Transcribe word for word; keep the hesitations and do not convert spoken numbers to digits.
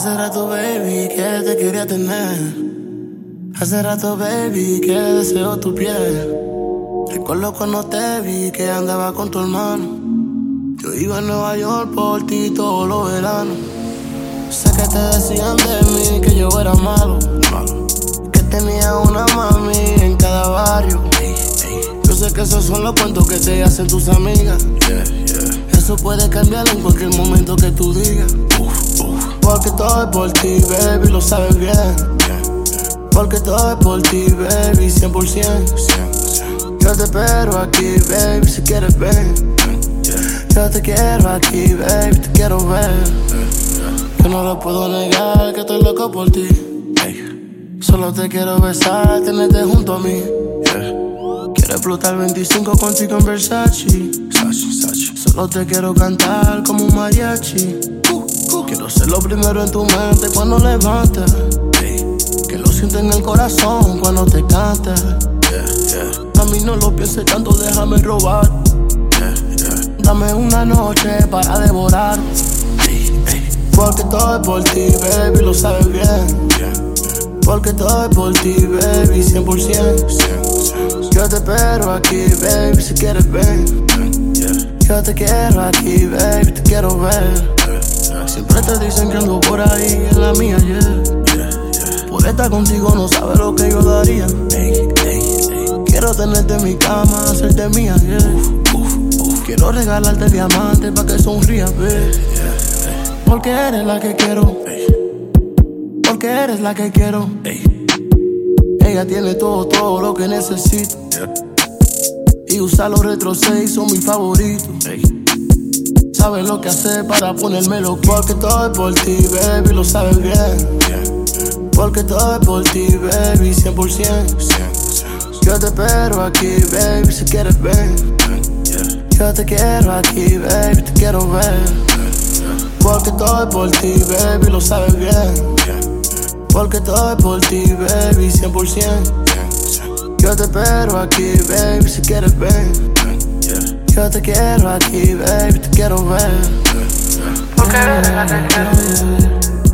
Hace rato, baby, que te quería tener. Hace rato, baby, que deseo tu piel. Recuerdo cuando te vi que andaba con tu hermano. Yo iba a Nueva York por ti todos los veranos. Sé que te decían de mí que yo era malo, que tenía una mami en cada barrio. Yo sé que esos son los cuentos que te hacen tus amigas. Eso puede cambiar en cualquier momento que tú digas. Porque todo es por ti, baby, lo sabes bien. Porque todo es por ti, baby, cien por ciento. Yo te espero aquí, baby, si quieres ven. Yo te quiero aquí, baby, te quiero ver. Yo no lo puedo negar que estoy loco por ti. Solo te quiero besar, tenerte junto a mí. Quiero explotar veinticinco contigo en Versace. Solo te quiero cantar como un mariachi. Quiero ser lo primero en tu mente cuando levantas. Que lo sientes en el corazón cuando te cantas. A mí no lo pienses tanto, déjame robar. Dame una noche para devorar. Porque todo es por ti, baby, lo sabes bien. Porque todo es por ti, baby, cien por ciento. Yo te espero aquí, baby, si quieres ven. Yo te quiero aquí, baby, te quiero ver. Siempre te dicen que ando por ahí en la mía, yeah. Por estar contigo no sabes lo que yo daría. Quiero tenerte en mi cama, hacerte mía, yeah. Quiero regalarte diamantes pa' que sonrías, baby. Porque eres la que quiero. Porque eres la que quiero. Ella tiene todo, todo lo que necesito. Y usar los Retro seis son mis favoritos. Sabes lo que hacer para ponérmelo. Porque todo es por ti, baby, lo sabes bien. Porque todo es por ti, baby, cien por ciento. Yo te espero aquí, baby, si quieres ven. Yo te quiero aquí, baby, te quiero ver. Porque todo es por ti, baby, lo sabes bien. Porque todo es por ti, baby, cien por ciento. Yo te espero aquí, baby, si quieres ven. Yo te quiero aquí, baby, te quiero ver. Porque eres la que quiero.